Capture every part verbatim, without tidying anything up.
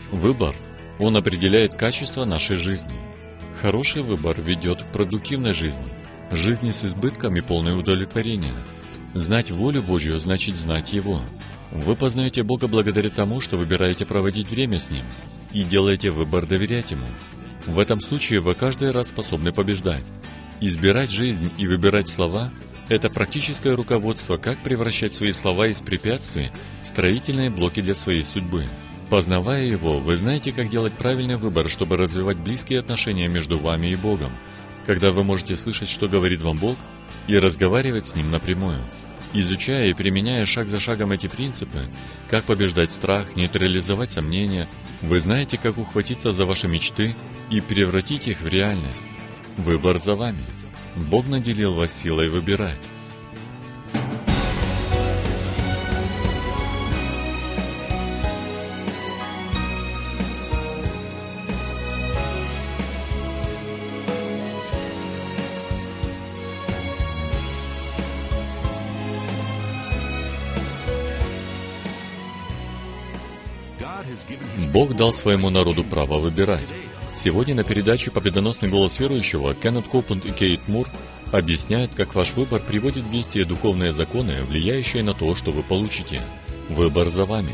Выбор, он определяет качество нашей жизни. Хороший выбор ведет к продуктивной жизни, жизни с избытком и полное удовлетворение. Знать волю Божью значит знать Его. Вы познаете Бога благодаря тому, что выбираете проводить время с Ним, и делаете выбор доверять Ему. В этом случае вы каждый раз способны побеждать. Избирать жизнь и выбирать слова — это практическое руководство, как превращать свои слова из препятствий в строительные блоки для своей судьбы. Познавая его, вы знаете, как делать правильный выбор, чтобы развивать близкие отношения между вами и Богом, когда вы можете слышать, что говорит вам Бог, и разговаривать с Ним напрямую. Изучая и применяя шаг за шагом эти принципы, как побеждать страх, нейтрализовать сомнения, вы знаете, как ухватиться за ваши мечты и превратить их в реальность. Выбор за вами. Бог наделил вас силой выбирать. Бог дал своему народу право выбирать. Сегодня на передаче «Победоносный голос верующего» Кеннет Копленд и Кейт Мур объясняют, как ваш выбор приводит в действие духовные законы, влияющие на то, что вы получите. Выбор за вами.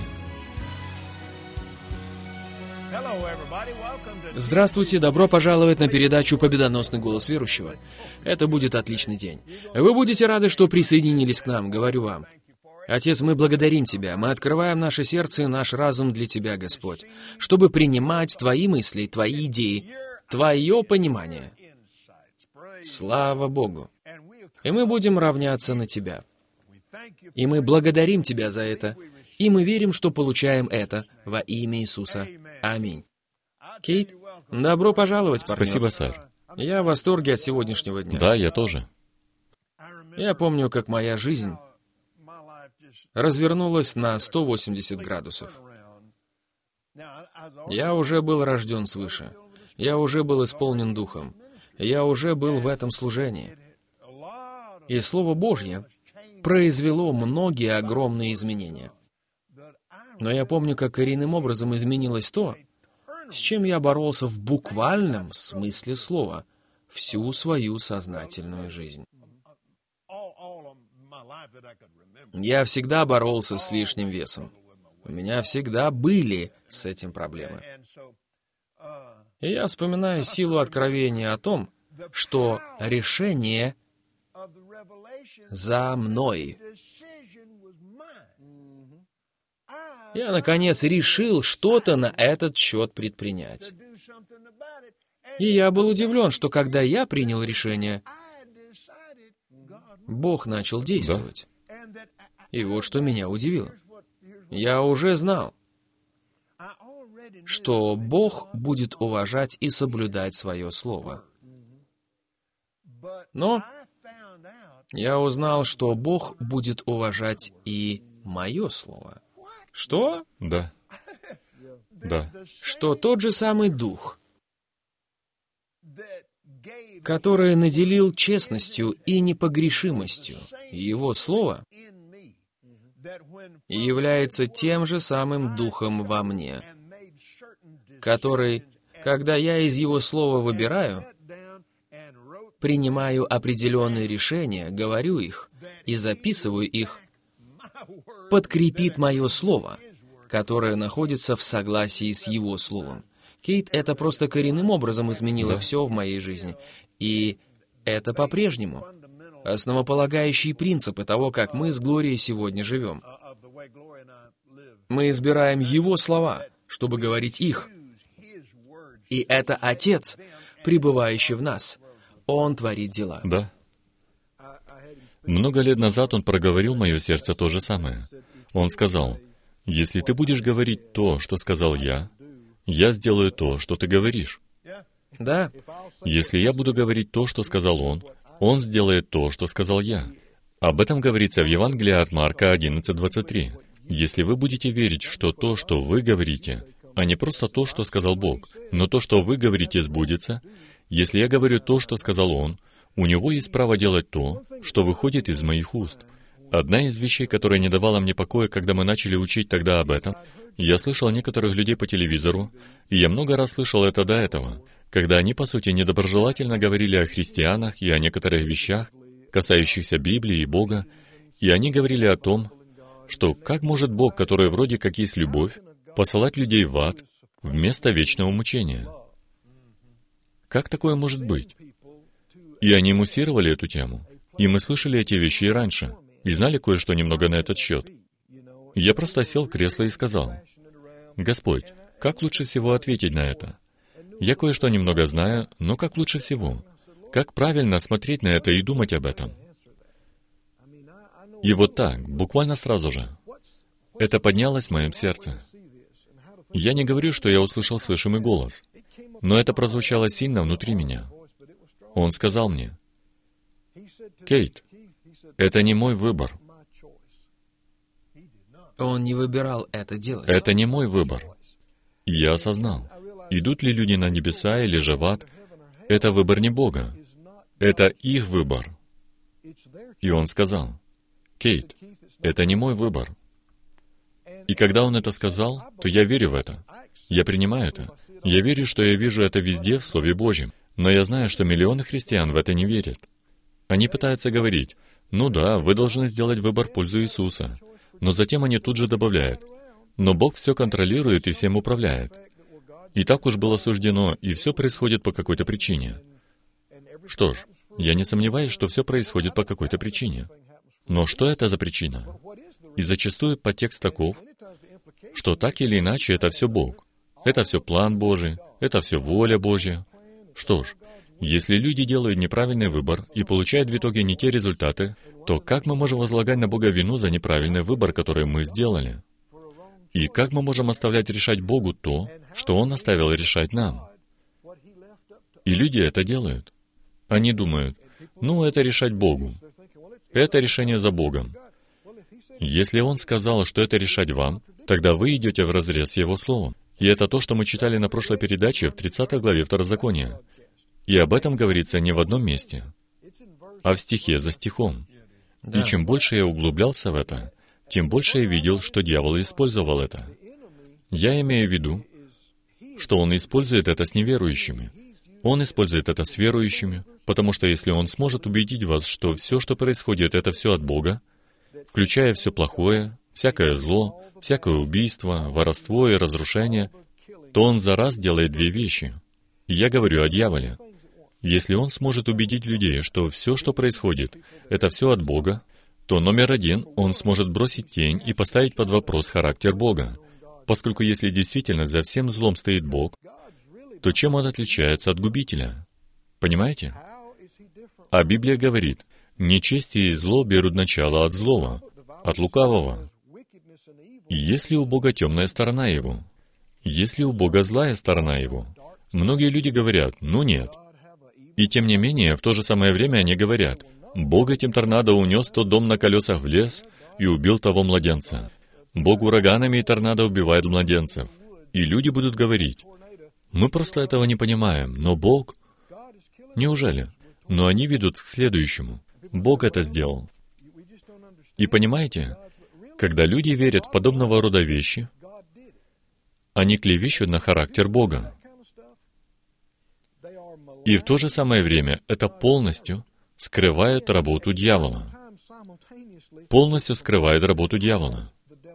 Здравствуйте, добро пожаловать на передачу «Победоносный голос верующего». Это будет отличный день. Вы будете рады, что присоединились к нам, говорю вам. Отец, мы благодарим Тебя, мы открываем наше сердце и наш разум для Тебя, Господь, чтобы принимать Твои мысли, Твои идеи, Твое понимание. Слава Богу! И мы будем равняться на Тебя. И мы благодарим Тебя за это, и мы верим, что получаем это во имя Иисуса. Аминь. Кейт, добро пожаловать, партнер. Спасибо, сэр. Я в восторге от сегодняшнего дня. Да, я тоже. Я помню, как моя жизнь развернулась на сто восемьдесят градусов. Я уже был рожден свыше. Я уже был исполнен Духом. Я уже был в этом служении. И Слово Божье произвело многие огромные изменения. Но я помню, как коренным образом изменилось то, с чем я боролся в буквальном смысле слова всю свою сознательную жизнь. Я всегда боролся с лишним весом. У меня всегда были с этим проблемы. И я вспоминаю силу откровения о том, что решение за мной. Я, наконец, решил что-то на этот счет предпринять. И я был удивлен, что когда я принял решение, Бог начал действовать. И вот что меня удивило. Я уже знал, что Бог будет уважать и соблюдать свое слово. Но я узнал, что Бог будет уважать и мое слово. Что? Да. Да. Что тот же самый Дух, который наделил честностью и непогрешимостью Его Слово, является тем же самым Духом во мне, который, когда я из Его Слова выбираю, принимаю определенные решения, говорю их и записываю их, подкрепит мое Слово, которое находится в согласии с Его Словом. Кейт, это просто коренным образом изменило Да. все в моей жизни. И это по-прежнему основополагающие принципы того, как мы с Глорией сегодня живем. Мы избираем Его слова, чтобы говорить их. И это Отец, пребывающий в нас. Он творит дела. Да. Много лет назад Он проговорил в мое сердце то же самое. Он сказал: «Если ты будешь говорить то, что сказал я, я сделаю то, что ты говоришь. Да, Если я буду говорить то, что сказал Он, Он сделает то, что сказал я». Об этом говорится в Евангелии от Марка одиннадцать двадцать три. Если вы будете верить, что то, что вы говорите, а не просто то, что сказал Бог, но то, что вы говорите, сбудется, если я говорю то, что сказал Он, у Него есть право делать то, что выходит из моих уст. Одна из вещей, которая не давала мне покоя, когда мы начали учить тогда об этом, я слышал некоторых людей по телевизору, и я много раз слышал это до этого, когда они, по сути, недоброжелательно говорили о христианах и о некоторых вещах, касающихся Библии и Бога, и они говорили о том, что как может Бог, который вроде как есть любовь, посылать людей в ад вместо вечного мучения? Как такое может быть? И они муссировали эту тему, и мы слышали эти вещи и раньше, и знали кое-что немного на этот счет. Я просто сел в кресло и сказал: «Господь, как лучше всего ответить на это? Я кое-что немного знаю, но как лучше всего? Как правильно смотреть на это и думать об этом?» И вот так, буквально сразу же, это поднялось в моем сердце. Я не говорю, что я услышал слышимый голос, но это прозвучало сильно внутри меня. Он сказал мне: «Кейт, это не мой выбор. Он не выбирал это делать. Это не мой выбор». И я осознал, идут ли люди на небеса или же в ад, это выбор не Бога. Это их выбор. И он сказал: «Кейт, это не мой выбор». И когда он это сказал, то я верю в это. Я принимаю это. Я верю, что я вижу это везде в Слове Божьем. Но я знаю, что миллионы христиан в это не верят. Они пытаются говорить: «Ну да, вы должны сделать выбор в пользу Иисуса». Но затем они тут же добавляют: «Но Бог все контролирует и всем управляет. И так уж было суждено, и все происходит по какой-то причине». Что ж, я не сомневаюсь, что все происходит по какой-то причине. Но что это за причина? И зачастую подтекст таков, что так или иначе это все Бог. Это все план Божий, это все воля Божья. Что ж, если люди делают неправильный выбор и получают в итоге не те результаты, то как мы можем возлагать на Бога вину за неправильный выбор, который мы сделали? И как мы можем оставлять решать Богу то, что Он оставил решать нам? И люди это делают. Они думают: «Ну, это решать Богу. Это решение за Богом». Если Он сказал, что это решать вам, тогда вы идете вразрез с Его Словом. И это то, что мы читали на прошлой передаче в тридцатой главе Второзакония. И об этом говорится не в одном месте, а в стихе за стихом. Да. И чем больше я углублялся в это, тем больше я видел, что дьявол использовал это. Я имею в виду, что он использует это с неверующими. Он использует это с верующими, потому что если он сможет убедить вас, что все, что происходит, это все от Бога, включая все плохое, всякое зло, всякое убийство, воровство и разрушение, то он за раз делает две вещи. Я говорю о дьяволе. Если он сможет убедить людей, что все, что происходит, это все от Бога, то номер один, он сможет бросить тень и поставить под вопрос характер Бога. Поскольку если действительно за всем злом стоит Бог, то чем он отличается от губителя? Понимаете? А Библия говорит: «Нечестие и зло берут начало от злого, от лукавого». И если у Бога темная сторона Его, если у Бога злая сторона Его, многие люди говорят: «Ну нет». И тем не менее, в то же самое время они говорят: «Бог этим торнадо унес тот дом на колесах в лес и убил того младенца. Бог ураганами и торнадо убивает младенцев». И люди будут говорить: «Мы просто этого не понимаем, но Бог...» Неужели? Но они ведут к следующему. Бог это сделал. И понимаете, когда люди верят в подобного рода вещи, они клевещут на характер Бога. И в то же самое время это полностью скрывает работу дьявола. Полностью скрывает работу дьявола.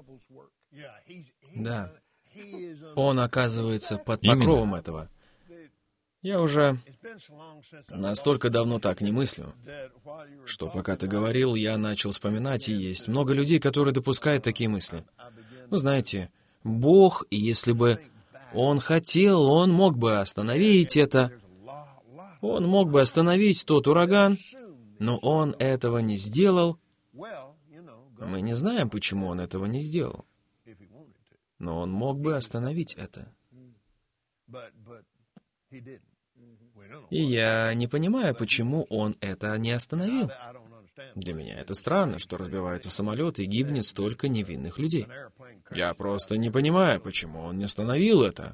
Да. Он оказывается под Именно. покровом этого. Я уже настолько давно так не мыслю, что пока ты говорил, я начал вспоминать, и есть много людей, которые допускают такие мысли. Ну, знаете, Бог, если бы Он хотел, Он мог бы остановить это. Он мог бы остановить тот ураган, но Он этого не сделал. Мы не знаем, почему Он этого не сделал. Но Он мог бы остановить это. И я не понимаю, почему Он это не остановил. Для меня это странно, что разбивается самолет и гибнет столько невинных людей. Я просто не понимаю, почему Он не остановил это.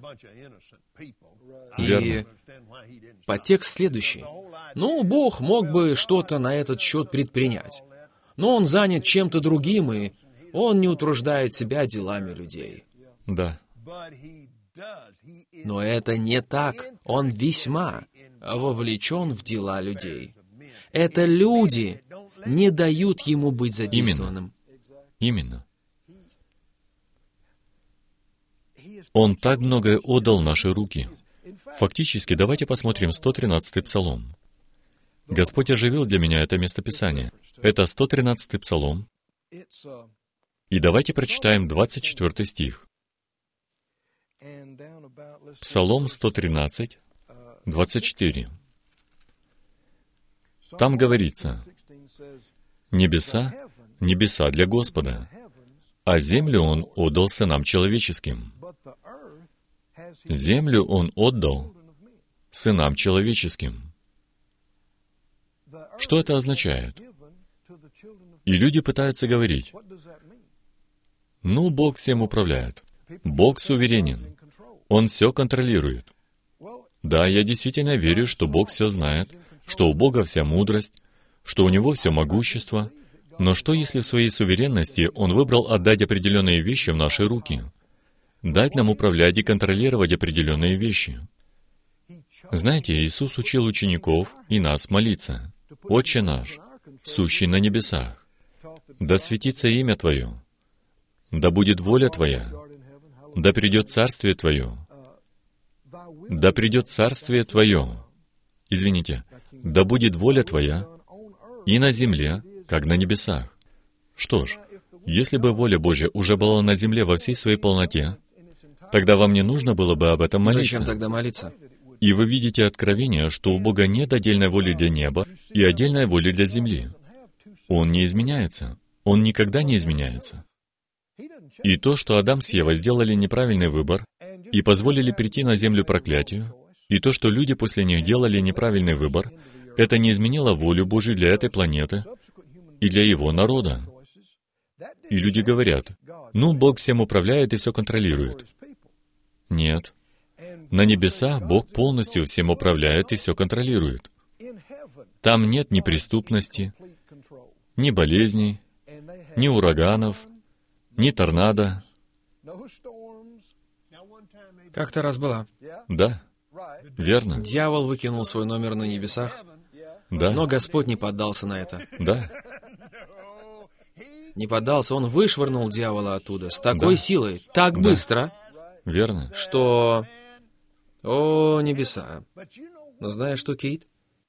И Верно. подтекст следующий. Ну, Бог мог бы что-то на этот счет предпринять. но он занят чем-то другим, и он не утруждает себя делами людей. Да. Но это не так. Он весьма вовлечен в дела людей. Это люди не дают ему быть задействованным. Именно. Он так многое отдал в наши руки. Фактически, давайте посмотрим сто тринадцатый Псалом. Господь оживил для меня это местописание. Это сто тринадцатый Псалом. И давайте прочитаем двадцать четвёртый стих. Псалом сто тринадцать, двадцать четыре. Там говорится: «Небеса, небеса для Господа, а землю Он отдал сынам человеческим». Землю Он отдал сынам человеческим. Что это означает? И люди пытаются говорить: ну, Бог всем управляет. Бог суверенен. Он все контролирует. Да, я действительно верю, что Бог все знает, что у Бога вся мудрость, что у Него все могущество. Но что, если в своей суверенности Он выбрал отдать определенные вещи в наши руки? Дать нам управлять и контролировать определенные вещи. Знаете, Иисус учил учеников и нас молиться: «Отче наш, сущий на небесах, да светится имя Твое, да будет воля Твоя, да придет царствие Твое, да придет царствие Твое, извините, да будет воля Твоя и на земле, как на небесах». Что ж, если бы воля Божья уже была на земле во всей своей полноте, тогда вам не нужно было бы об этом молиться. Зачем тогда молиться? И вы видите откровение, что у Бога нет отдельной воли для неба и отдельной воли для земли. Он не изменяется. Он никогда не изменяется. И то, что Адам с Евой сделали неправильный выбор и позволили прийти на землю проклятию, и то, что люди после них делали неправильный выбор, это не изменило волю Божью для этой планеты и для его народа. И люди говорят: ну, Бог всем управляет и все контролирует. Нет. На небесах Бог полностью всем управляет и все контролирует. Там нет ни преступности, ни болезней, ни ураганов, ни торнадо. Как-то раз была. Да, верно. Дьявол выкинул свой номер на небесах, Да, но Господь не поддался на это. да, Не поддался, Он вышвырнул дьявола оттуда с такой Да. силой, так Да. быстро, верно. что... О, небеса! Но знаешь что, Кейт?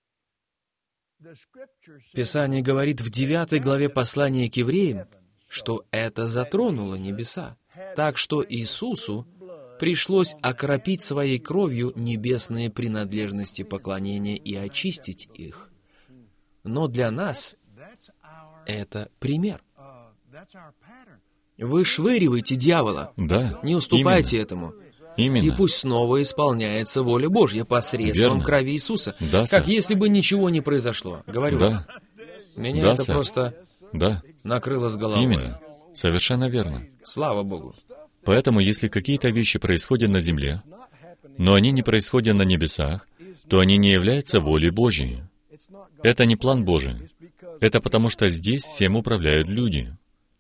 Писание говорит в девятой главе послания к евреям, что это затронуло небеса, так что Иисусу пришлось окропить своей кровью небесные принадлежности поклонения и очистить их. Но для нас это пример. Вышвыривайте дьявола, Да, не уступайте именно. этому. Именно. И пусть снова исполняется воля Божья посредством Верно. крови Иисуса. Да, как сэр. если бы ничего не произошло. Говорю Да, вам. Меня Да, это сэр. просто да, накрыло с головой. именно. Совершенно верно. Слава Богу. Поэтому, если какие-то вещи происходят на земле, но они не происходят на небесах, то они не являются волей Божьей. Это не план Божий. Это потому, что здесь всем управляют люди.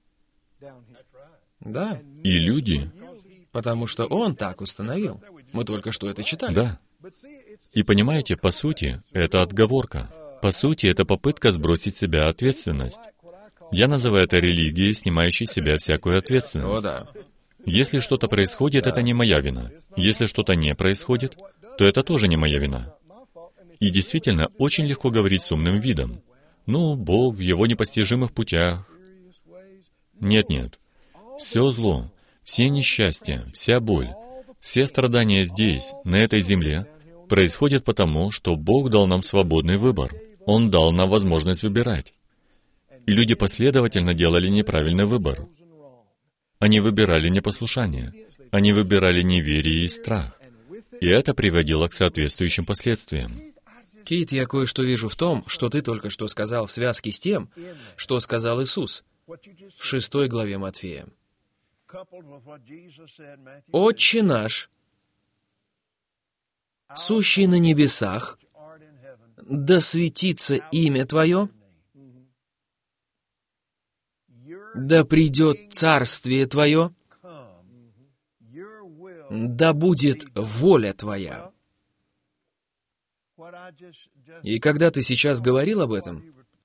Да, И люди, потому что Он так установил. Мы только что это читали. да. И понимаете, по сути, это отговорка. По сути, это попытка сбросить с себя ответственность. Я называю это религией, снимающей с себя всякую О, ответственность. да. Если что-то происходит, это не моя вина. Если что-то не происходит, то это тоже не моя вина. И действительно, очень легко говорить с умным видом. Ну, Бог в Его непостижимых путях. Нет-нет. Все зло, все несчастья, вся боль, все страдания здесь, на этой земле, происходят потому, что Бог дал нам свободный выбор. Он дал нам возможность выбирать. И люди последовательно делали неправильный выбор. Они выбирали непослушание. Они выбирали неверие и страх. И это приводило к соответствующим последствиям. Кейт, я кое-что вижу в том, что ты только что сказал в связке с тем, что сказал Иисус в шестой главе Матфея. «Отче наш, сущий на небесах, да светится имя Твое». Да придет Царствие Твое, да будет воля Твоя. И когда ты сейчас говорил об этом,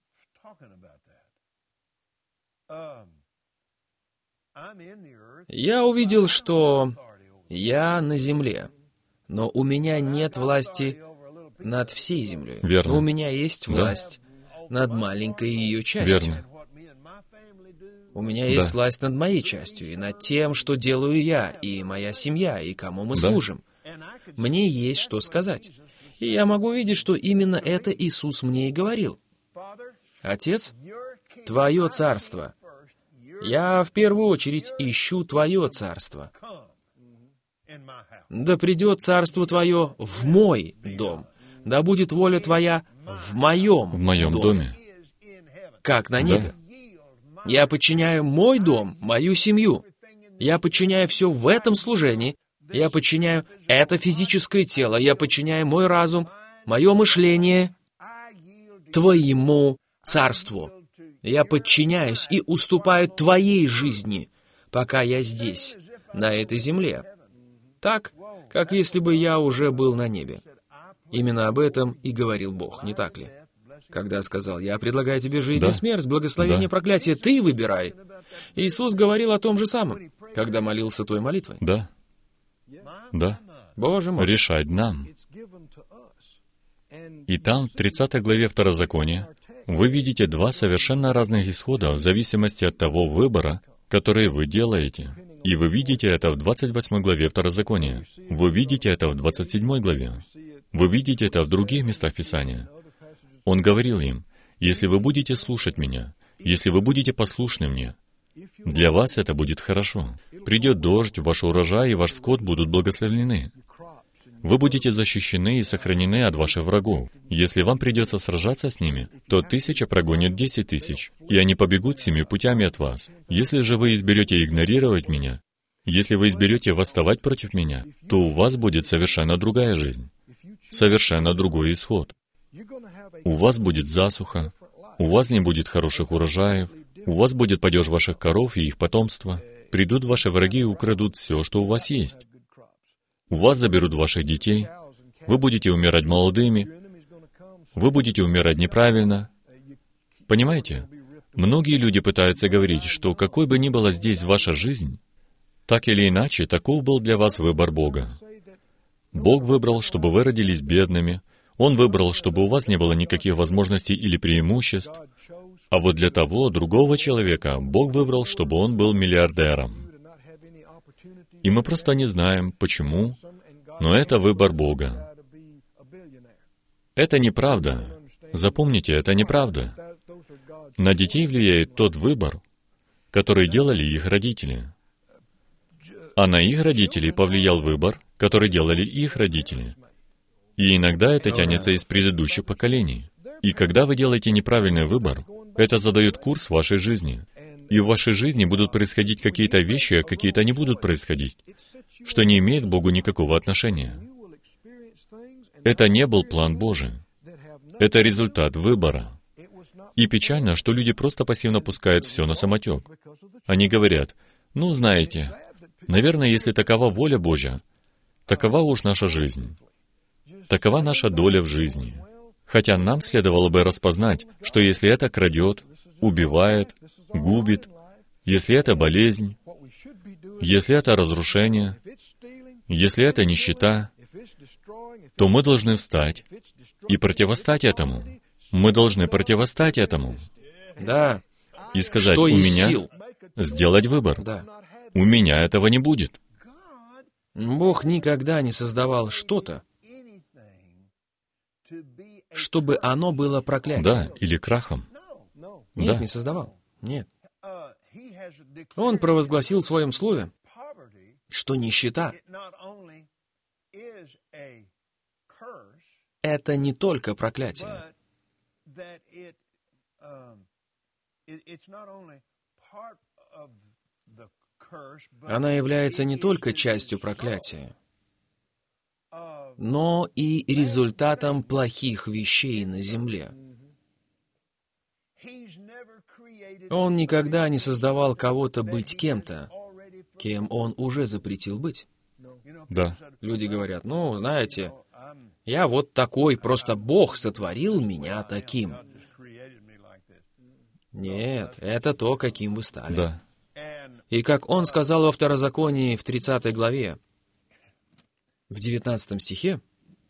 я увидел, что я на земле, но у меня нет власти над всей землей. Верно. Но у меня есть власть Да. над маленькой ее частью. Верно. У меня есть Да. власть над моей частью, и над тем, что делаю я, и моя семья, и кому мы Да. служим. Мне есть что сказать. И я могу видеть, что именно это Иисус мне и говорил. Отец, Твое царство. Я в первую очередь ищу Твое царство. Да придет царство Твое в мой дом. Да будет воля Твоя в моем В моем доме. как на небе. Я подчиняю мой дом, мою семью. Я подчиняю все в этом служении. Я подчиняю это физическое тело. Я подчиняю мой разум, мое мышление Твоему царству. Я подчиняюсь и уступаю Твоей жизни, пока я здесь, на этой земле. Так, как если бы я уже был на небе. Именно об этом и говорил Бог, не так ли? Когда сказал: «Я предлагаю тебе жизнь Да. и смерть, благословение, Да. проклятие, ты выбирай». Иисус говорил о том же самом, когда молился той молитвой. Да. Да. Боже мой. Решать нам. И там, в тридцатой главе Второзакония, вы видите два совершенно разных исхода в зависимости от того выбора, который вы делаете. И вы видите это в двадцать восьмой главе Второзакония. Вы видите это в двадцать седьмой главе. Вы видите это в других местах Писания. Он говорил им: «Если вы будете слушать Меня, если вы будете послушны Мне, для вас это будет хорошо. Придет дождь, ваш урожай и ваш скот будут благословлены. Вы будете защищены и сохранены от ваших врагов. Если вам придется сражаться с ними, то тысяча прогонит десять тысяч, и они побегут семи путями от вас. Если же вы изберете игнорировать Меня, если вы изберете восставать против Меня, то у вас будет совершенно другая жизнь, совершенно другой исход. У вас будет засуха, у вас не будет хороших урожаев, у вас будет падеж ваших коров и их потомства. Придут ваши враги и украдут все, что у вас есть. У вас заберут ваших детей, вы будете умирать молодыми, вы будете умирать неправильно. Понимаете? Многие люди пытаются говорить, что какой бы ни была здесь ваша жизнь, так или иначе, таков был для вас выбор Бога. Бог выбрал, чтобы вы родились бедными, Он выбрал, чтобы у вас не было никаких возможностей или преимуществ, а вот для того, другого человека, Бог выбрал, чтобы он был миллиардером. И мы просто не знаем, почему, но это выбор Бога. Это неправда. Запомните, это неправда. На детей влияет тот выбор, который делали их родители. А на их родителей повлиял выбор, который делали их родители. И иногда это тянется из предыдущих поколений. И когда вы делаете неправильный выбор, это задает курс вашей жизни. И в вашей жизни будут происходить какие-то вещи, а какие-то не будут происходить, что не имеет к Богу никакого отношения. Это не был план Божий. Это результат выбора. И печально, что люди просто пассивно пускают все на самотек. Они говорят: «Ну, знаете, наверное, если такова воля Божья, такова уж наша жизнь. Такова наша доля в жизни». Хотя нам следовало бы распознать, что если это крадет, убивает, губит, если это болезнь, если это разрушение, если это нищета, то мы должны встать и противостать этому. Мы должны противостать этому. Да. И сказать: Что у из меня сил? сделать выбор. Да. У меня этого не будет. Бог никогда не создавал что-то, чтобы оно было проклятием. Да, или крахом. Нет, Да. не создавал. Нет. Он провозгласил в своем слове, что нищета — это не только проклятие. Она является не только частью проклятия, но и результатом плохих вещей на земле. Он никогда не создавал кого-то быть кем-то, кем он уже запретил быть. Да. Люди говорят, ну, знаете, я вот такой, просто Бог сотворил меня таким. Нет, это то, каким вы стали. Да. И как он сказал во Второзаконии в тридцатой главе, в девятнадцатом стихе,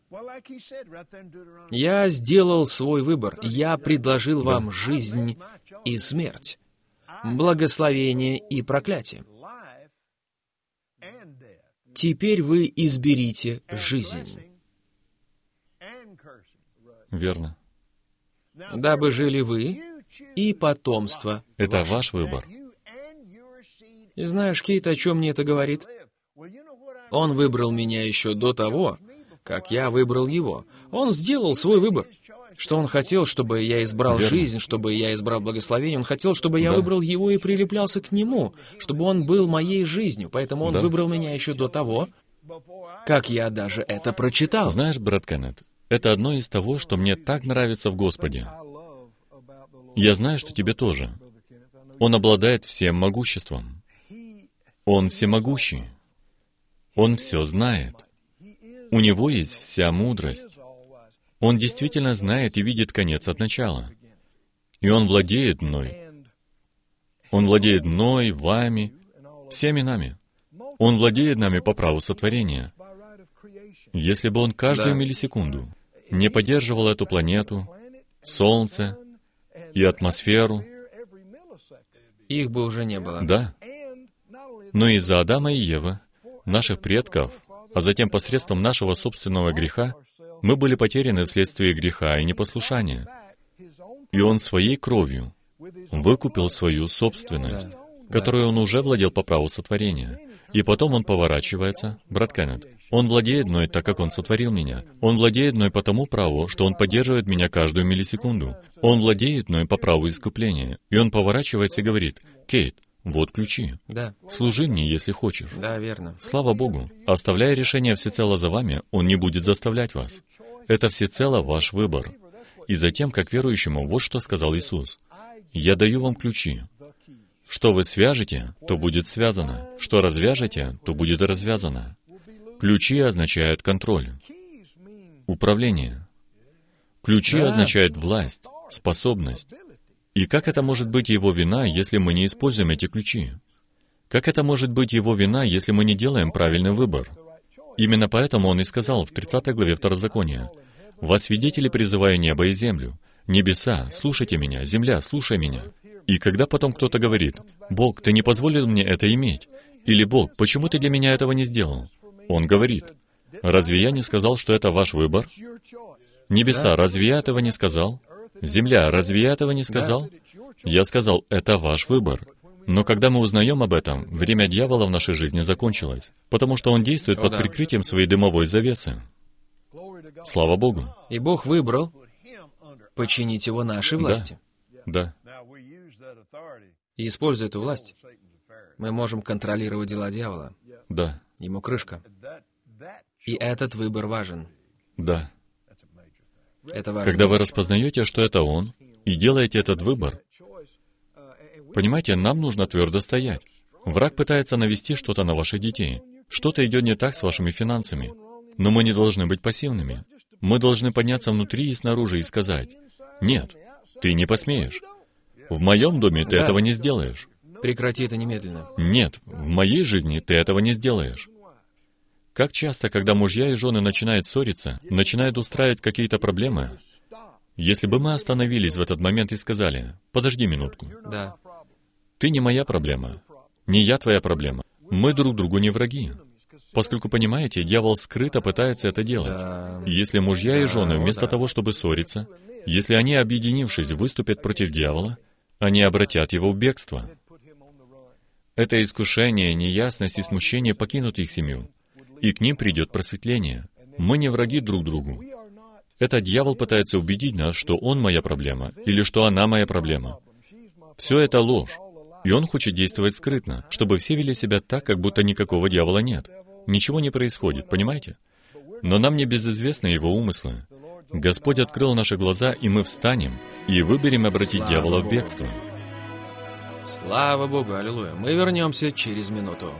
«Я сделал свой выбор, я предложил вам жизнь и смерть, благословение и проклятие. Теперь вы изберите жизнь, Верно. дабы жили вы и потомство». Это ваш выбор. И знаешь, Кейт, о чем мне это говорит? Он выбрал меня еще до того, как я выбрал его. Он сделал свой выбор. Что он хотел, чтобы я избрал Верно. жизнь, чтобы я избрал благословение. Он хотел, чтобы я Да. выбрал его и прилеплялся к нему, чтобы он был моей жизнью. Поэтому он Да. выбрал меня еще до того, как я даже это прочитал. Знаешь, брат Кеннет, это одно из того, что мне так нравится в Господе. Я знаю, что тебе тоже. Он обладает всем могуществом. Он всемогущий. Он все знает. У него есть вся мудрость. Он действительно знает и видит конец от начала. И Он владеет мной. Он владеет мной, вами, всеми нами. Он владеет нами по праву сотворения. Если бы Он каждую Да. миллисекунду не поддерживал эту планету, Солнце и атмосферу, Их бы уже не было. да, но из-за Адама и Евы, наших предков, а затем посредством нашего собственного греха, мы были потеряны вследствие греха и непослушания. И Он своей кровью выкупил свою собственность, Да. которую Он уже владел по праву сотворения. И потом Он поворачивается, брат Кеннет, Он владеет мной так, как Он сотворил меня. Он владеет мной по тому праву, что Он поддерживает меня каждую миллисекунду. Он владеет мной по праву искупления. И Он поворачивается и говорит: «Кейт, вот ключи. Да, Служи мне, если хочешь». да, верно. Слава Богу, оставляя решение всецело за вами, Он не будет заставлять вас. Это всецело ваш выбор. И затем, как верующему, вот что сказал Иисус: «Я даю вам ключи. Что вы свяжете, то будет связано. Что развяжете, то будет развязано». Ключи означают контроль, управление. Ключи Да. означают власть, способность. И как это может быть Его вина, если мы не используем эти ключи? Как это может быть Его вина, если мы не делаем правильный выбор? Именно поэтому Он и сказал в тридцатой главе Второзакония: «Во свидетели призываю небо и землю. Небеса, слушайте меня, земля, слушай меня». И когда потом кто-то говорит: «Бог, ты не позволил мне это иметь», или «Бог, почему ты для меня этого не сделал?», Он говорит: «Разве я не сказал, что это ваш выбор? Небеса, разве я этого не сказал? Земля, разве я этого не сказал?» Я сказал: «Это ваш выбор». Но когда мы узнаем об этом, время дьявола в нашей жизни закончилось, потому что он действует О, под да. прикрытием своей дымовой завесы. Слава Богу. И Бог выбрал подчинить его нашей власти. Да. И используя эту власть, мы можем контролировать дела дьявола. Да. Ему крышка. И этот выбор важен. Да. Это важно. Когда вы распознаете, что это Он, и делаете этот выбор, понимаете, нам нужно твердо стоять. Враг пытается навести что-то на ваших детей. Что-то идет не так с вашими финансами. Но мы не должны быть пассивными. Мы должны подняться внутри и снаружи и сказать: «Нет, ты не посмеешь. В моем доме ты Да. этого не сделаешь. Прекрати это немедленно. Нет, в моей жизни ты этого не сделаешь». Как часто, когда мужья и жены начинают ссориться, начинают устраивать какие-то проблемы, если бы мы остановились в этот момент и сказали: «Подожди минутку, Да. ты не моя проблема, не я твоя проблема, мы друг другу не враги». Поскольку, понимаете, дьявол скрыто пытается это делать. Да. Если мужья и жены, Да, вместо да. того, чтобы ссориться, если они, объединившись, выступят против дьявола, они обратят его в бегство. Это искушение, неясность и смущение покинут их семью, и к ним придет просветление. Мы не враги друг другу. Это дьявол пытается убедить нас, что он моя проблема, или что она моя проблема. Все это ложь. И он хочет действовать скрытно, чтобы все вели себя так, как будто никакого дьявола нет. Ничего не происходит, понимаете? Но нам не безызвестны его умыслы. Господь открыл наши глаза, и мы встанем и выберем обратить Слава дьявола в Богу. бегство. Слава Богу, аллилуйя. Мы вернемся через минуту.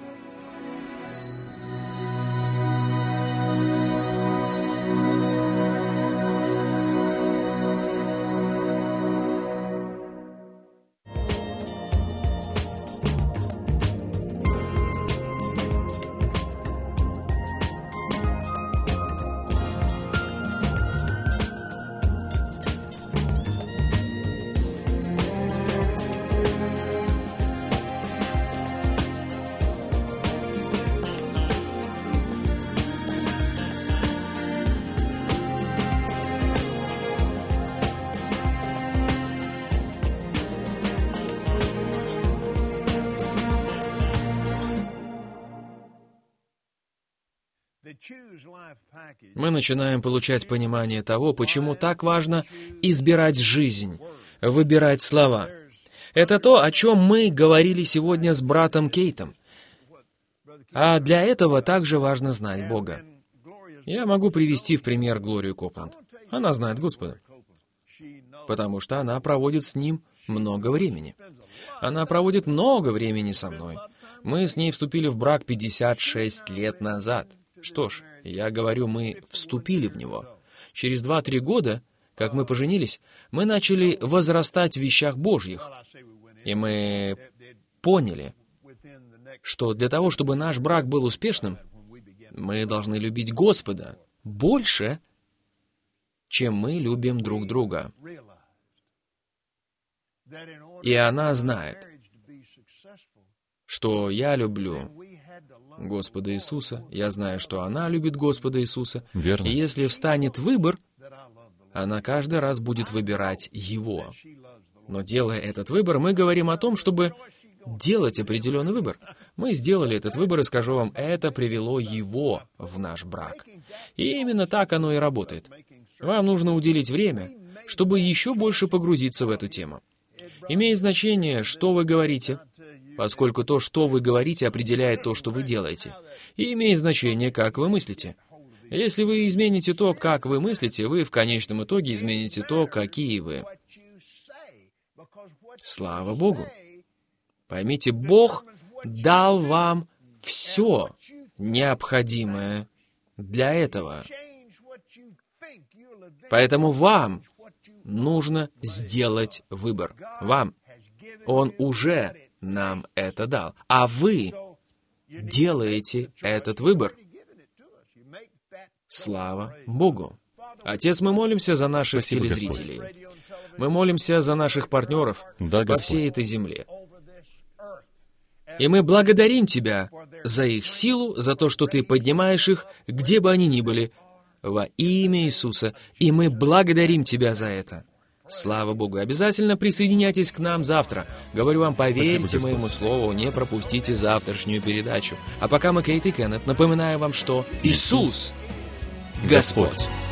Мы начинаем получать понимание того, почему так важно избирать жизнь, выбирать слова. Это то, о чем мы говорили сегодня с братом Кейтом. А для этого также важно знать Бога. Я могу привести в пример Глорию Копланд. Она знает Господа, потому что она проводит с Ним много времени. Она проводит много времени со мной. Мы с ней вступили в брак пятьдесят шесть лет назад. Что ж, я говорю, мы вступили в него. Через два-три года, как мы поженились, мы начали возрастать в вещах Божьих. И мы поняли, что для того, чтобы наш брак был успешным, мы должны любить Господа больше, чем мы любим друг друга. И она знает, что я люблю Господа Иисуса, я знаю, что она любит Господа Иисуса. Верно. И если встанет выбор, она каждый раз будет выбирать Его. Но делая этот выбор, мы говорим о том, чтобы делать определенный выбор. Мы сделали этот выбор, и скажу вам, это привело Его в наш брак. И именно так оно и работает. Вам нужно уделить время, чтобы еще больше погрузиться в эту тему. Имеет значение, что вы говорите, поскольку то, что вы говорите, определяет то, что вы делаете. И имеет значение, как вы мыслите. Если вы измените то, как вы мыслите, вы в конечном итоге измените то, какие вы. Слава Богу! Поймите, Бог дал вам все необходимое для этого. Поэтому вам нужно сделать выбор. Вам. Он уже нам это дал. А вы делаете этот выбор. Слава Богу! Отец, мы молимся за наших Спасибо, телезрителей. Мы молимся за наших партнеров Да, по Господь. всей этой земле. И мы благодарим Тебя за их силу, за то, что Ты поднимаешь их, где бы они ни были, во имя Иисуса. И мы благодарим Тебя за это. Слава Богу. Обязательно присоединяйтесь к нам завтра. Говорю вам, поверьте Спасибо, Господь. моему слову, не пропустите завтрашнюю передачу. А пока мы, Кейт и Кеннет, напоминаю вам, что Иисус — Господь.